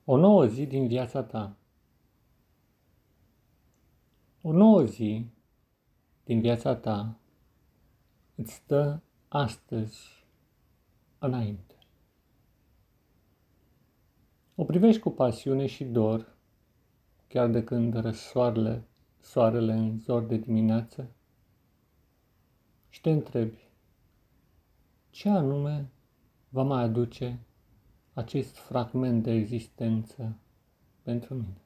O nouă zi din viața ta. O nouă zi din viața ta îți stă astăzi înainte. O privești cu pasiune și dor, chiar de când răssoarele soarele în zor de dimineață, și te întrebi, ce anume va mai aduce acest fragment de existență pentru mine?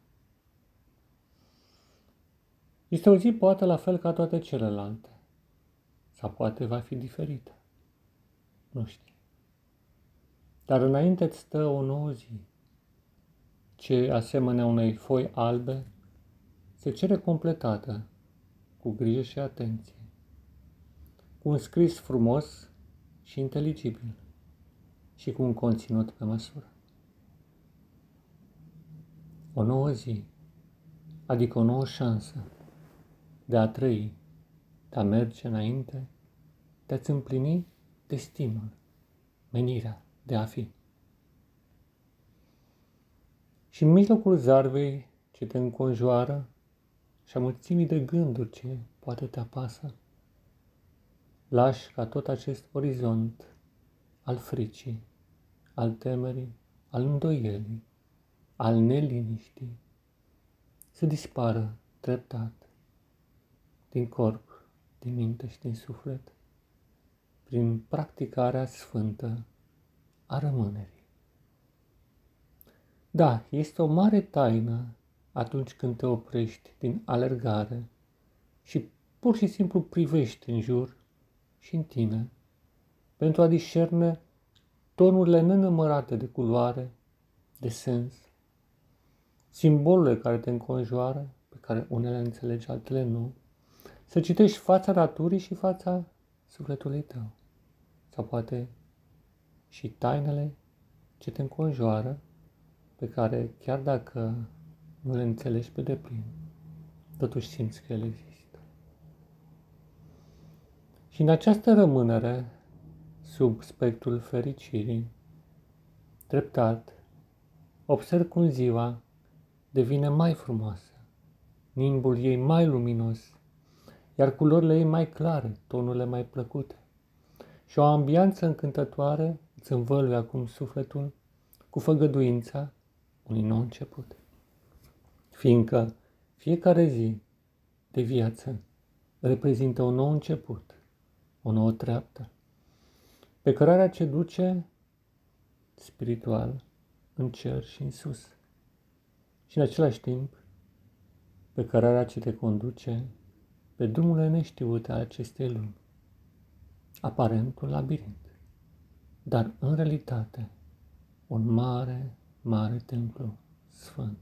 Este o zi poate la fel ca toate celelalte, sau poate va fi diferită. Nu știu. Dar înainte îți stă o nouă zi, ce, asemenea unei foi albe, se cere completată cu grijă și atenție, cu un scris frumos și inteligibil și cu un conținut pe măsură. O nouă zi, adică o nouă șansă de a trăi, de a merge înainte, de a-ți împlini destinul, menirea de a fi. Și în mijlocul zarvei ce te înconjoară și a mulțimii de gânduri ce poate te apasă, lași ca tot acest orizont al fricii, al temerii, al îndoielii, al neliniștii, să dispară treptat din corp, din minte și din suflet, prin practicarea sfântă a rămânerii. Da, este o mare taină atunci când te oprești din alergare și pur și simplu privești în jur și în tine pentru a discerne tonurile nenumărate de culoare, de sens, simbolurile care te înconjoară, pe care unele înțelegi, altele nu, să citești fața naturii și fața sufletului tău, sau poate și tainele ce te înconjoară, pe care, chiar dacă nu le înțelegi pe deplin, totuși simți că ele există. Și în această rămânere, sub spectrul fericirii, treptat, observ cum ziua devine mai frumoasă, nimbul ei mai luminos, iar culorile ei mai clare, tonurile mai plăcute. Și o ambianță încântătoare îți învăluie acum sufletul cu făgăduința unui nou început. Fiindcă fiecare zi de viață reprezintă un nou început, o nouă treaptă, pe cărarea ce duce spiritual în cer și în sus. Și în același timp, pe cărarea ce te conduce pe drumurile neștiute ale acestei lumi. Aparent un labirint, dar în realitate un mare, mare templu sfânt.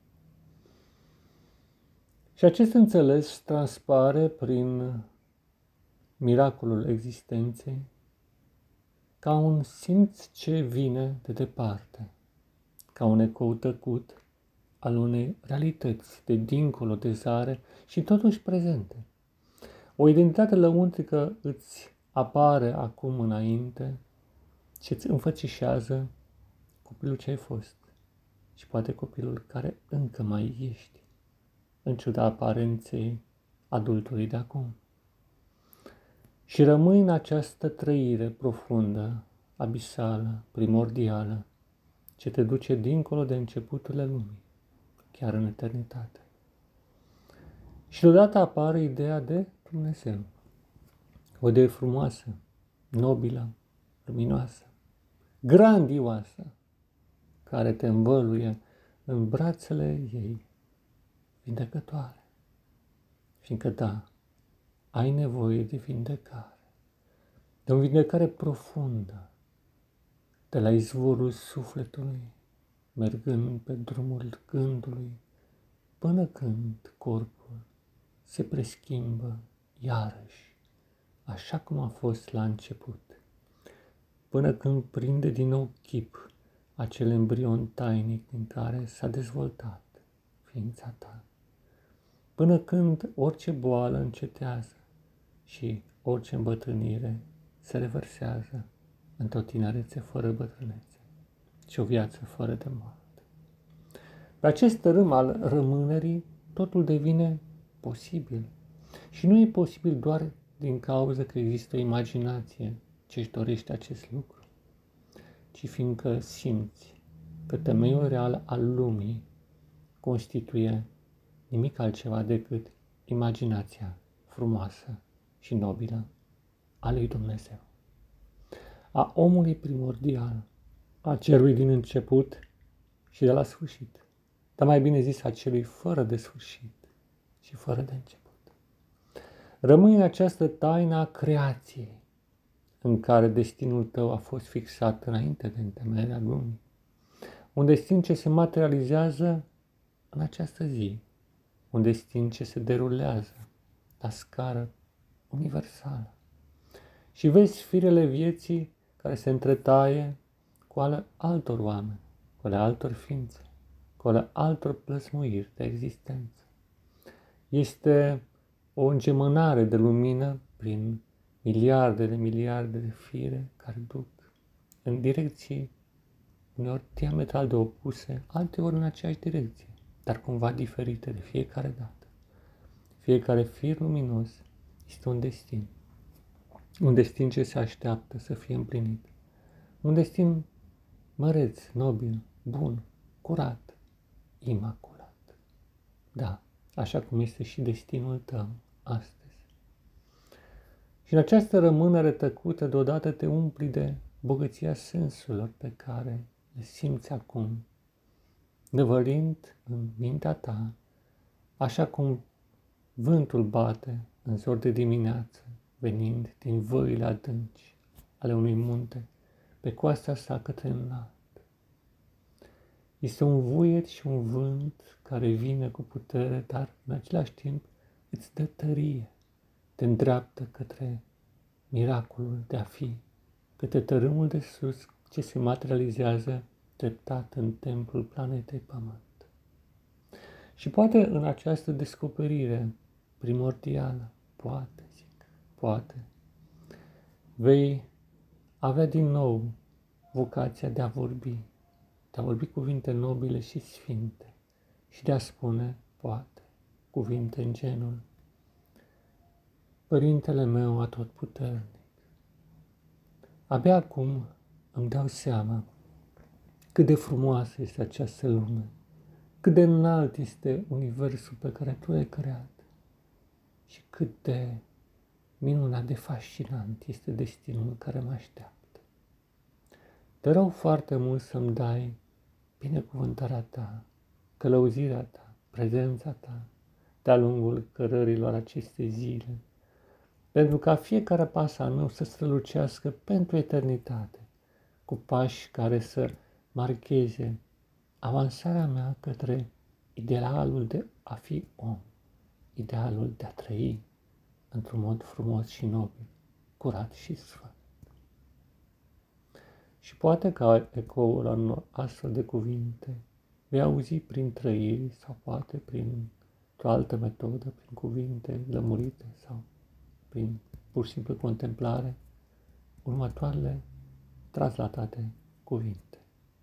Și acest înțeles transpare prin miracolul existenței ca un simț ce vine de departe, ca un ecou tăcut al unei realități de dincolo de zare și totuși prezente. O identitate lăuntrică îți apare acum înainte și îți înfățișează copilul ce ai fost și poate copilul care încă mai ești, în ciuda aparenței adultului de acum. Și rămâi în această trăire profundă, abisală, primordială, ce te duce dincolo de începuturile lumii, chiar în eternitate. Și deodată apare ideea de Dumnezeu, o idee frumoasă, nobilă, luminoasă, grandioasă, care te învăluie în brațele ei vindecătoare. Fiindcă da, ai nevoie de vindecare, de o vindecare profundă, de la izvorul sufletului, mergând pe drumul gândului, până când corpul se preschimbă iarăși, așa cum a fost la început, până când prinde din nou chip acel embrion tainic din care s-a dezvoltat ființa ta, până când orice boală încetează și orice îmbătrânire se revărsează într-o tinerețe fără bătrânețe și o viață fără de moarte. Pe acest tărâm al rămânerii, totul devine posibil. Și nu e posibil doar din cauza că există o imaginație ce își dorește acest lucru, ci fiindcă simți că temeiul real al lumii constituie nimic altceva decât imaginația frumoasă și nobilă a lui Dumnezeu, a omului primordial, a cerului din început și de la sfârșit, dar mai bine zis a celui fără de sfârșit și fără de început. Rămâi în această taină a creației, în care destinul tău a fost fixat înainte de întemeierea lumii, un destin ce se materializează în această zi, un destin ce se derulează la scară universală. Și vezi firele vieții care se întretaie cu ale altor oameni, cu ale altor ființe, cu ale altor plăsmuiri de existență. Este o îngemânare de lumină prin miliarde de fire care duc în direcții uneori diametral de opuse, alteori în aceeași direcție, dar cumva diferite de fiecare dată. Fiecare fir luminos este un destin ce se așteaptă să fie împlinit, un destin măreț, nobil, bun, curat, imaculat. Da, așa cum este și destinul tău astăzi. Și în această rămânere tăcută deodată te umpli de bogăția sensurilor pe care le simți acum, năvălind în mintea ta, așa cum vântul bate în zor de dimineață, venind din văile adânci ale unui munte pe coasta sa către înalt. Este un vuiet și un vânt care vine cu putere, dar în același timp îți dă tărie, te îndreaptă către miracolul de a fi, către tărâmul de sus ce se materializează treptat în templul planetei Pământ. Și poate în această descoperire primordială, poate, vei avea din nou vocația de a vorbi cuvinte nobile și sfinte și de a spune, poate, cuvinte în genul: Părintele meu atotputernic, abia acum îmi dau seama cât de frumoasă este această lume, cât de înalt este universul pe care Tu l-ai creat și cât de minunat, de fascinant este destinul care mă așteaptă. Te rog foarte mult să-mi dai binecuvântarea Ta, călăuzirea Ta, prezența Ta de-a lungul cărărilor acestei zile, pentru ca fiecare pas al meu să strălucească pentru eternitate, cu pași care să marcheze avansarea mea către idealul de a fi om, idealul de a trăi într-un mod frumos și nobil, curat și sfânt. Și poate că ecoul unor astfel de cuvinte vei auzi prin trăiri sau poate prin o altă metodă, prin cuvinte lămurite sau prin pur și simplu contemplare, următoarele translatate cuvinte.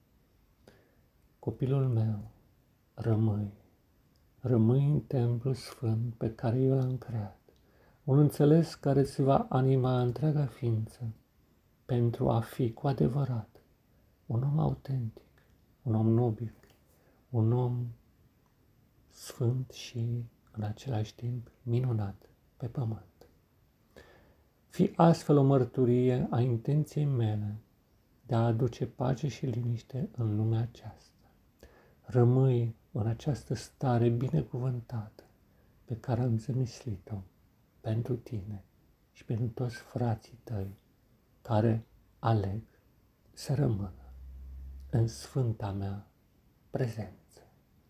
Copilul meu, rămâi în templul sfânt pe care eu l-am creat, un înțeles care îți va anima întreaga ființă pentru a fi cu adevărat un om autentic, un om nobil, un om sfânt și în același timp minunat pe pământ. Fii astfel o mărturie a intenției mele de a aduce pace și liniște în lumea aceasta. Rămâi în această stare binecuvântată pe care am zămislit-o pentru tine și pentru toți frații tăi care aleg să rămână în sfânta mea prezență.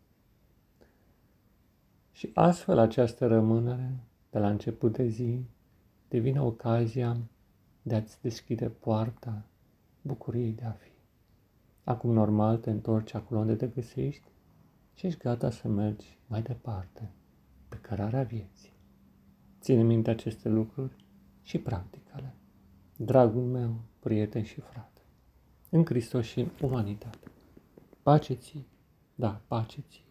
Și astfel această rămânere de la început de zi devine ocazia de a-ți deschide poarta bucuriei de a fi. Acum normal te întorci acolo unde te găsești și ești gata să mergi mai departe pe cărarea vieții. Ține minte aceste lucruri și practică-le. Dragul meu, prieten și frate, în Hristos și în umanitate. Pace ție! Da, pace ție.